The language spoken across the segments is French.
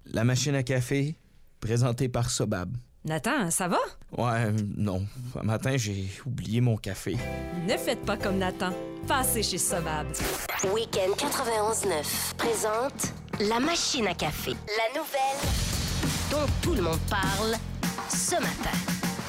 La machine à café, présentée par Sobab. Nathan, ça va? Ouais, non. Un matin, j'ai oublié mon café. Ne faites pas comme Nathan. Passez chez Sobab. Week-end 91.9 présente La machine à café. La nouvelle dont tout le monde parle ce matin.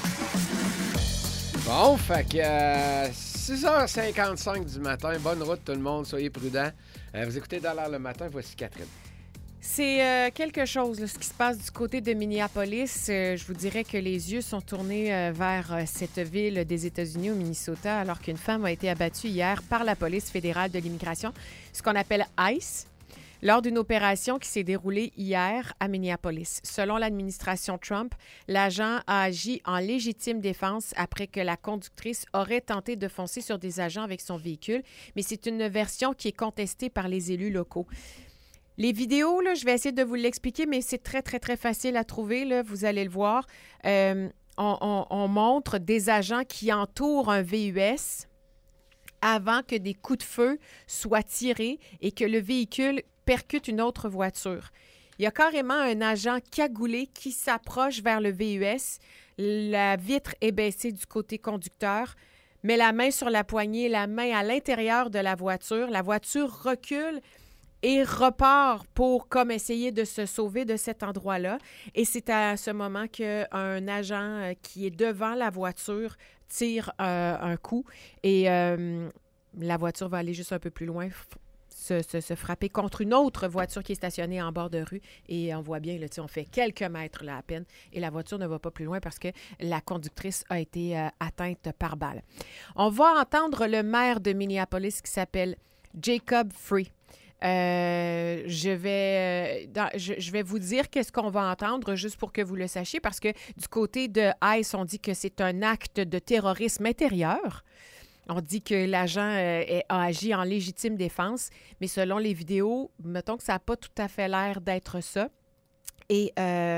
Bon, fait que 6h55 du matin. Bonne route tout le monde, soyez prudents. Vous écoutez Dans l'air le matin, voici Catherine. C'est quelque chose, là, ce qui se passe du côté de Minneapolis. Je vous dirais que les yeux sont tournés vers cette ville des États-Unis, au Minnesota, alors qu'une femme a été abattue hier par la police fédérale de l'immigration, ce qu'on appelle ICE, lors d'une opération qui s'est déroulée hier à Minneapolis. Selon l'administration Trump, l'agent a agi en légitime défense après que la conductrice aurait tenté de foncer sur des agents avec son véhicule, mais c'est une version qui est contestée par les élus locaux. Les vidéos, là, je vais essayer de vous l'expliquer, mais c'est très, très, très facile à trouver. Là, vous allez le voir. On montre des agents qui entourent un VUS avant que des coups de feu soient tirés et que le véhicule percute une autre voiture. Il y a carrément un agent cagoulé qui s'approche vers le VUS. La vitre est baissée du côté conducteur, met la main sur la poignée, la main à l'intérieur de la voiture. La voiture recule et repart pour comme essayer de se sauver de cet endroit-là. Et c'est à ce moment qu'un agent qui est devant la voiture tire un coup et la voiture va aller juste un peu plus loin, se frapper contre une autre voiture qui est stationnée en bord de rue. Et on voit bien, là, on fait quelques mètres là, à peine et la voiture ne va pas plus loin parce que la conductrice a été atteinte par balle. On va entendre le maire de Minneapolis qui s'appelle Jacob Free. Je vais vous dire qu'est-ce qu'on va entendre juste pour que vous le sachiez parce que du côté de ICE, on dit que c'est un acte de terrorisme intérieur. On dit que l'agent a agi en légitime défense, mais selon les vidéos, mettons que ça n'a pas tout à fait l'air d'être ça. Et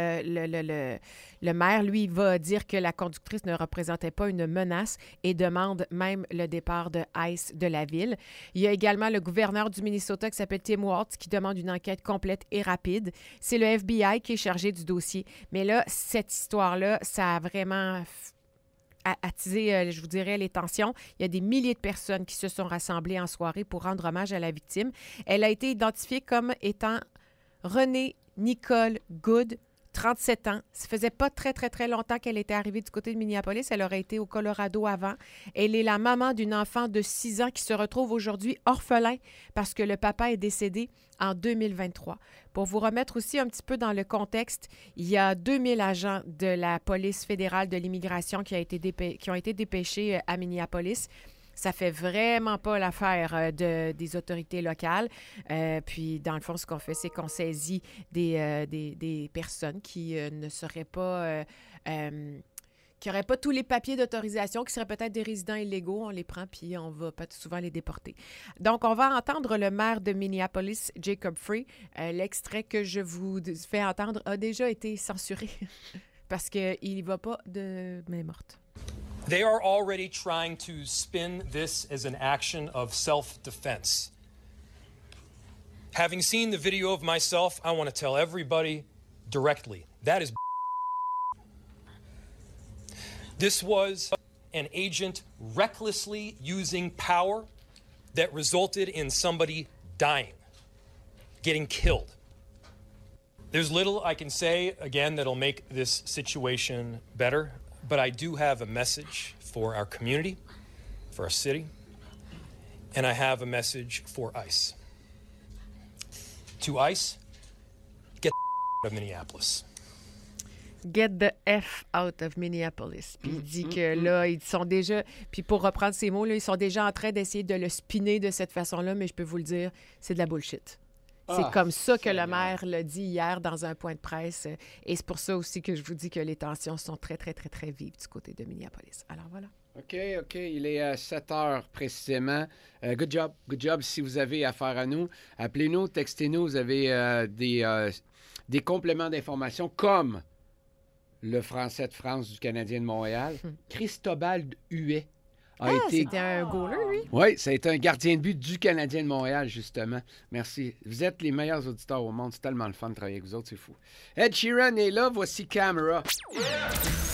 le maire, lui, va dire que la conductrice ne représentait pas une menace et demande même le départ de ICE de la ville. Il y a également le gouverneur du Minnesota qui s'appelle Tim Walz qui demande une enquête complète et rapide. C'est le FBI qui est chargé du dossier. Mais là, cette histoire-là, ça a vraiment attiser, je vous dirais, les tensions. Il y a des milliers de personnes qui se sont rassemblées en soirée pour rendre hommage à la victime. Elle a été identifiée comme étant Renée Nicole Good, 37 ans. Ça faisait pas très, très, très longtemps qu'elle était arrivée du côté de Minneapolis. Elle aurait été au Colorado avant. Elle est la maman d'une enfant de 6 ans qui se retrouve aujourd'hui orphelin parce que le papa est décédé en 2023. Pour vous remettre aussi un petit peu dans le contexte, il y a 2000 agents de la police fédérale de l'immigration qui ont été dépêchés à Minneapolis. Ça fait vraiment pas l'affaire des autorités locales. Puis, dans le fond, ce qu'on fait, c'est qu'on saisit des personnes qui ne seraient pas... qui n'auraient pas tous les papiers d'autorisation, qui seraient peut-être des résidents illégaux. On les prend, puis on va pas souvent les déporter. Donc, on va entendre le maire de Minneapolis, Jacob Free. L'extrait que je vous fais entendre a déjà été censuré parce qu'il n'y va pas de main morte. They are already trying to spin this as an action of self-defense. Having seen the video of myself, I want to tell everybody directly, that is This was an agent recklessly using power that resulted in somebody dying, getting killed. There's little I can say, again, that'll make this situation better. But I do have a message for our community, for our city, and I have a message for ICE. To ICE, get the out of Minneapolis. Get the F out of Minneapolis. Puis il dit que là, ils sont déjà... Puis pour reprendre ces mots, là, ils sont déjà en train d'essayer de le spinner de cette façon-là, mais je peux vous le dire, c'est de la bullshit. C'est comme ça que le maire l'a dit hier dans un point de presse. Et c'est pour ça aussi que je vous dis que les tensions sont très, très, très, très vives du côté de Minneapolis. Alors voilà. OK. Il est 7 heures précisément. Good job si vous avez affaire à nous. Appelez-nous, textez-nous. Vous avez des compléments d'information comme le Français de France du Canadien de Montréal, Cristobal Huet, a été... C'était un goaler, lui? Oui, ça a été un gardien de but du Canadien de Montréal, justement. Merci. Vous êtes les meilleurs auditeurs au monde. C'est tellement le fun de travailler avec vous autres, c'est fou. Ed Sheeran est là, voici Camera.